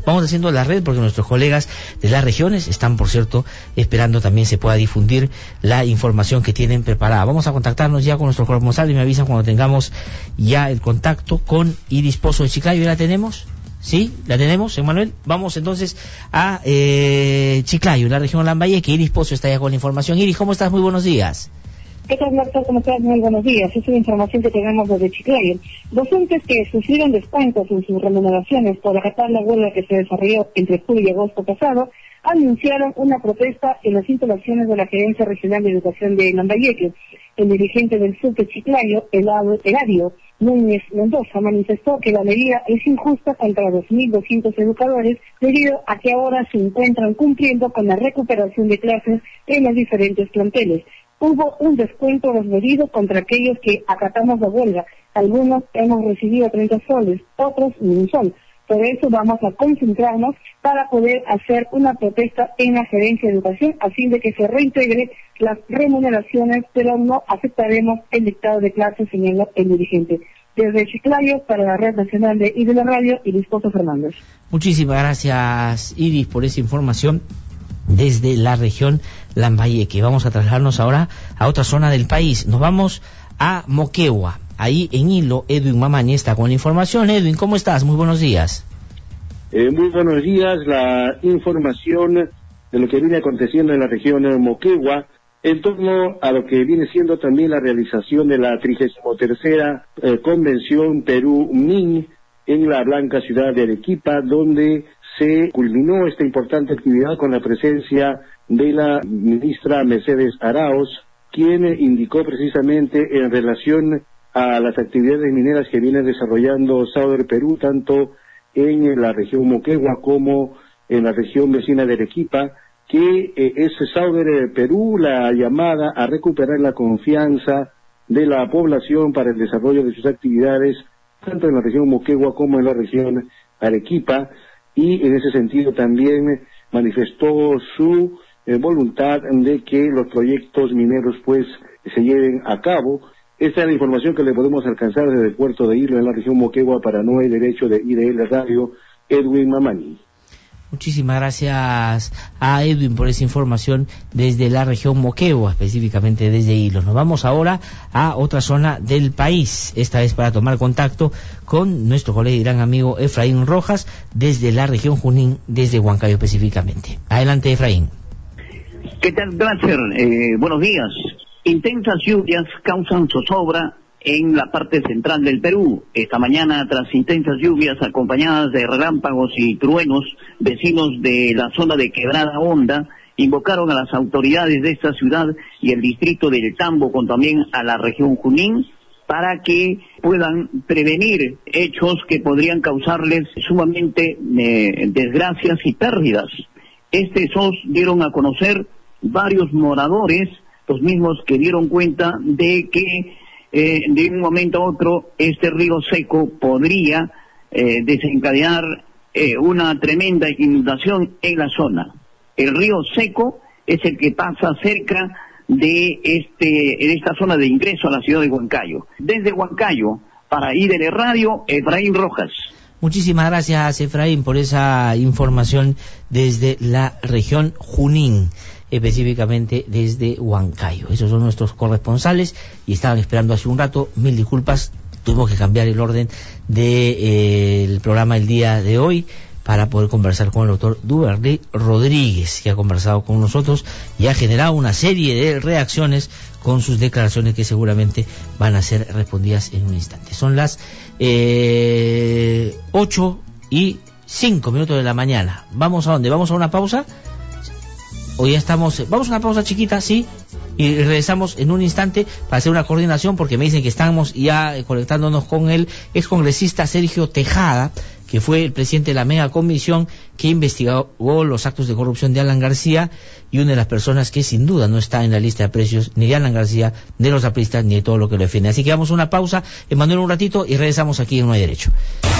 vamos haciendo la red porque nuestros colegas de las regiones están, por cierto, esperando también se pueda difundir la información que tienen preparada. Vamos a contactarnos ya con nuestro corresponsal y me avisan cuando tengamos ya el contacto con Iris Pozo de Chiclayo. ¿Ya la tenemos? ¿Sí? ¿La tenemos, Emmanuel? Vamos entonces a Chiclayo, la región Lambayeque. Iris Pozo está ya con la información. Iris, ¿cómo estás? Muy buenos días. ¿Qué tal, Marta? ¿Cómo estás? Muy buenos días. Es una información que tenemos desde Chiclayo. Docentes que sufrieron descuentos en sus remuneraciones por acatar la huelga que se desarrolló entre julio y agosto pasado, anunciaron una protesta en las instalaciones de la Gerencia Regional de Educación de Lambayeque. El dirigente del SUB de Chiclayo, Eladio Núñez Mendoza, manifestó que la medida es injusta contra 2.200 educadores debido a que ahora se encuentran cumpliendo con la recuperación de clases en los diferentes planteles. Hubo un descuento desmedido contra aquellos que acatamos la huelga. Algunos hemos recibido 30 soles, otros ni un sol. Por eso vamos a concentrarnos para poder hacer una protesta en la Gerencia de Educación a fin de que se reintegre las remuneraciones, pero no aceptaremos el dictado de clases, señaló el dirigente. Desde Chiclayo, para la Red Nacional de la Radio, Iris Pozo Fernández. Muchísimas gracias, Iris, por esa información desde la región Lambayeque. Vamos a trasladarnos ahora a otra zona del país. Nos vamos a Moquegua. Ahí en Hilo, Edwin Mamaña está con la información. Edwin, ¿cómo estás? Muy buenos días. Muy buenos días. La información de lo que viene aconteciendo en la región de Moquegua en torno a lo que viene siendo también la realización de la 33ª Convención Perú-MIN en la blanca ciudad de Arequipa, donde se culminó esta importante actividad con la presencia de la ministra Mercedes Arauz, quien indicó precisamente en relación a las actividades mineras que viene desarrollando Sauder Perú, tanto en la región Moquegua como en la región vecina de Arequipa, que es Sauder Perú la llamada a recuperar la confianza de la población para el desarrollo de sus actividades, tanto en la región Moquegua como en la región Arequipa, y en ese sentido también manifestó su voluntad de que los proyectos mineros pues se lleven a cabo. Esta es la información que le podemos alcanzar desde el puerto de Hilo en la región Moquegua para No Hay Derecho de IDL Radio, Edwin Mamani. Muchísimas gracias a Edwin por esa información desde la región Moquegua, específicamente desde Hilo. Nos vamos ahora a otra zona del país, esta vez para tomar contacto con nuestro colega y gran amigo Efraín Rojas desde la región Junín, desde Huancayo específicamente. Adelante, Efraín. ¿Qué tal, Glaser? Buenos días. Intensas lluvias causan zozobra en la parte central del Perú. Esta mañana, tras intensas lluvias acompañadas de relámpagos y truenos, vecinos de la zona de Quebrada Honda invocaron a las autoridades de esta ciudad y el distrito del Tambo, con también a la región Junín, para que puedan prevenir hechos que podrían causarles sumamente desgracias y pérdidas. Este SOS dieron a conocer varios moradores, los mismos que dieron cuenta de que de un momento a otro este río seco podría desencadenar una tremenda inundación en la zona. El río seco es el que pasa cerca de esta zona de ingreso a la ciudad de Huancayo. Desde Huancayo, para IDL Radio, Efraín Rojas. Muchísimas gracias, Efraín, por esa información desde la región Junín, específicamente desde Huancayo. Esos son nuestros corresponsales y estaban esperando hace un rato. Mil disculpas, tuvimos que cambiar el orden del programa el día de hoy para poder conversar con el doctor Duverly Rodríguez, que ha conversado con nosotros y ha generado una serie de reacciones con sus declaraciones que seguramente van a ser respondidas en un instante. Son las 8:05 de la mañana. ¿Vamos a dónde? ¿Vamos a una pausa? Hoy ya estamos, vamos a una pausa chiquita, sí, y regresamos en un instante para hacer una coordinación, porque me dicen que estamos ya conectándonos con el excongresista Sergio Tejada, que fue el presidente de la mega comisión que investigó los actos de corrupción de Alan García, y una de las personas que sin duda no está en la lista de precios ni de Alan García, ni de los apristas, ni de todo lo que lo defiende. Así que vamos a una pausa, Emmanuel, un ratito, y regresamos aquí en No Hay Derecho.